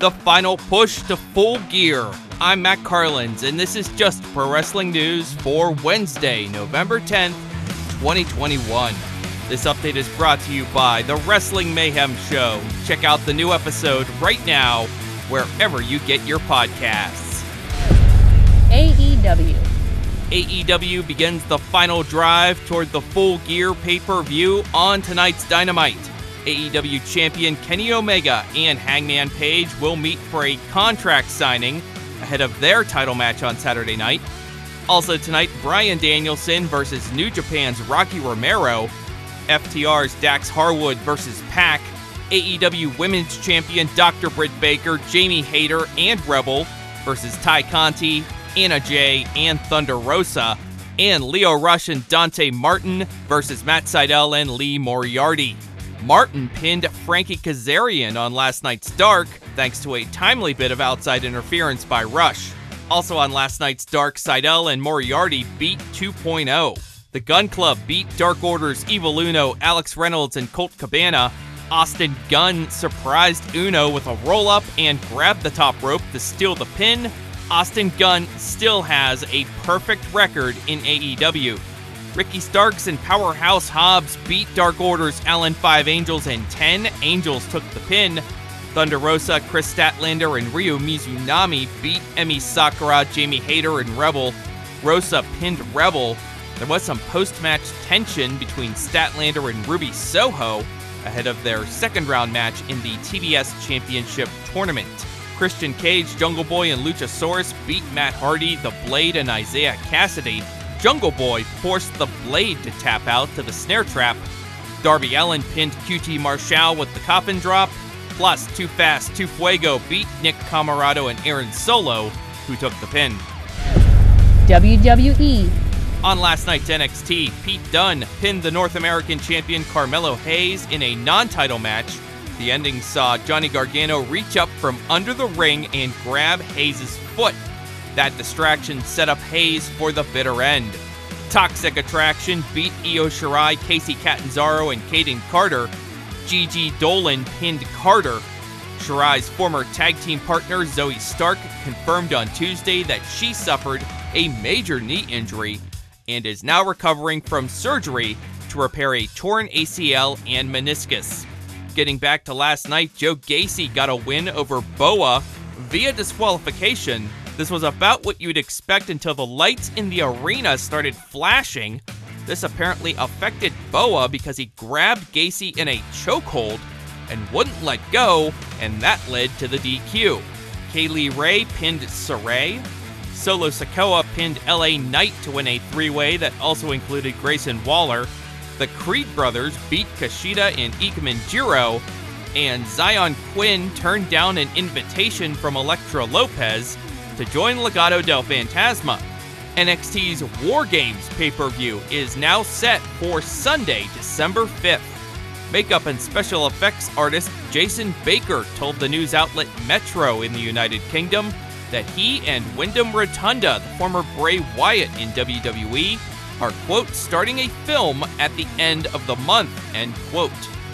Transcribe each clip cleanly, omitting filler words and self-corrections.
the final push to Full Gear. I'm Matt Carlins, and this is Just Pro Wrestling News for Wednesday, November 10th, 2021. This update is brought to you by The Wrestling Mayhem Show. Check out the new episode right now, wherever you get your podcasts. AEW. AEW begins the final drive toward the Full Gear pay-per-view on tonight's Dynamite. AEW champion Kenny Omega and Hangman Page will meet for a contract signing ahead of their title match on Saturday night. Also tonight, Bryan Danielson versus New Japan's Rocky Romero, FTR's Dax Harwood versus Pac, AEW Women's Champion Dr. Britt Baker, Jamie Hayter, and Rebel versus Ty Conti, Anna Jay, and Thunder Rosa, and Lio Rush and Dante Martin versus Matt Sydal and Lee Moriarty. Martin pinned Frankie Kazarian on last night's Dark, thanks to a timely bit of outside interference by Rush. Also on last night's Dark, Sydal and Moriarty beat 2.0. The Gun Club beat Dark Order's Evil Uno, Alex Reynolds, and Colt Cabana. Austin Gunn surprised Uno with a roll-up and grabbed the top rope to steal the pin. Austin Gunn still has a perfect record in AEW. Ricky Starks and Powerhouse Hobbs beat Dark Order's Allen 5 Angels, and 10 Angels took the pin. Thunder Rosa, Chris Statlander, and Ryu Mizunami beat Emi Sakura, Jamie Hayter, and Rebel. Rosa pinned Rebel. There was some post-match tension between Statlander and Ruby Soho ahead of their second-round match in the TBS Championship Tournament. Christian Cage, Jungle Boy, and Luchasaurus beat Matt Hardy, The Blade, and Isaiah Cassidy. Jungle Boy forced The Blade to tap out to the snare trap. Darby Allin pinned QT Marshall with the coffin drop. Plus, Too Fast, Too Fuego beat Nick Camarado and Aaron Solo, who took the pin. WWE. On last night's NXT, Pete Dunne pinned the North American champion Carmelo Hayes in a non-title match. The ending saw Johnny Gargano reach up from under the ring and grab Hayes' foot. That distraction set up Hayes for the bitter end. Toxic Attraction beat Io Shirai, Casey Catanzaro, and Caden Carter. Gigi Dolan pinned Carter. Shirai's former tag team partner Zoe Stark confirmed on Tuesday that she suffered a major knee injury and is now recovering from surgery to repair a torn ACL and meniscus. Getting back to last night, Joe Gacy got a win over Boa via disqualification. This was about what you'd expect until the lights in the arena started flashing. This apparently affected Boa because he grabbed Gacy in a chokehold and wouldn't let go, and that led to the DQ. Kaylee Ray pinned Saray. Solo Sikoa pinned LA Knight to win a three-way that also included Grayson Waller. The Creed brothers beat Kushida and Ikemen Jiro, and Zion Quinn turned down an invitation from Elektra Lopez to join Legado del Fantasma. NXT's War Games pay-per-view is now set for Sunday, December 5th. Makeup and special effects artist Jason Baker told the news outlet Metro in the United Kingdom that he and Wyndham Rotunda, the former Bray Wyatt in WWE, are, quote, starting a film at the end of the month, end quote.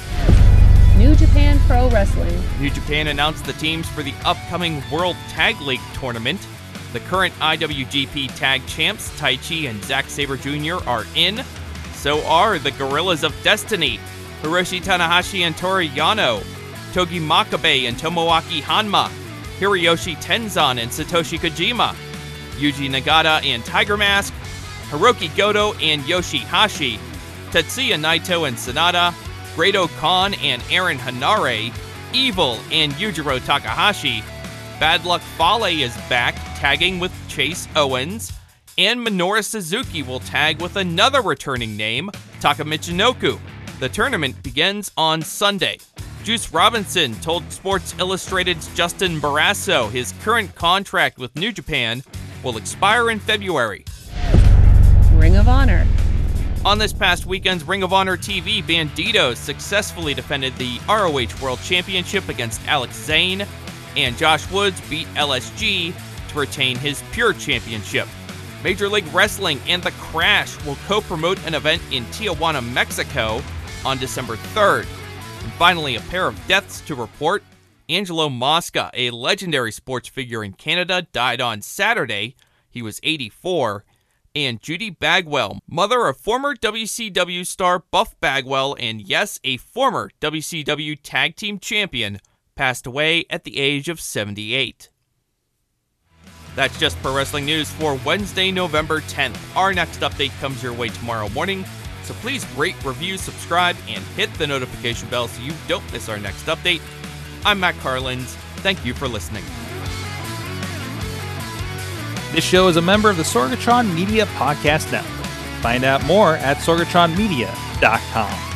New Japan Pro Wrestling. New Japan announced the teams for the upcoming World Tag League Tournament. The current IWGP Tag Champs, Taichi and Zack Sabre Jr. are in. So are the Gorillas of Destiny, Hiroshi Tanahashi and Toru Yano, Togi Makabe and Tomoaki Hanma, Hiroyoshi Tenzan and Satoshi Kojima, Yuji Nagata and Tiger Mask, Hiroki Goto and Yoshihashi, Tetsuya Naito and Sanada, Great Khan and Aaron Hanare, Evil and Yujiro Takahashi, Bad Luck Fale is back, tagging with Chase Owens, and Minoru Suzuki will tag with another returning name, Taka Michinoku. The tournament begins on Sunday. Juice Robinson told Sports Illustrated's Justin Barrasso his current contract with New Japan will expire in February. Ring of Honor. On this past weekend's Ring of Honor TV, Bandido successfully defended the ROH World Championship against Alex Zane, and Josh Woods beat LSG to retain his Pure Championship. Major League Wrestling and The Crash will co-promote an event in Tijuana, Mexico on December 3rd. And finally, a pair of deaths to report. Angelo Mosca, a legendary sports figure in Canada, died on Saturday. He was 84. And Judy Bagwell, mother of former WCW star Buff Bagwell and, yes, a former WCW Tag Team Champion, passed away at the age of 78. That's just Pro Wrestling News for Wednesday, November 10th. Our next update comes your way tomorrow morning, so please rate, review, subscribe, and hit the notification bell so you don't miss our next update. I'm Matt Carlins. Thank you for listening. This show is a member of the Sorgatron Media Podcast Network. Find out more at sorgatronmedia.com.